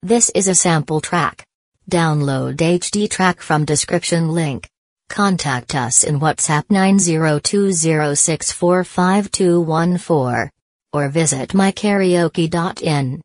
This is a sample track. Download HD track from description link. Contact us in WhatsApp 9020645214 or visit mykaraoke.in.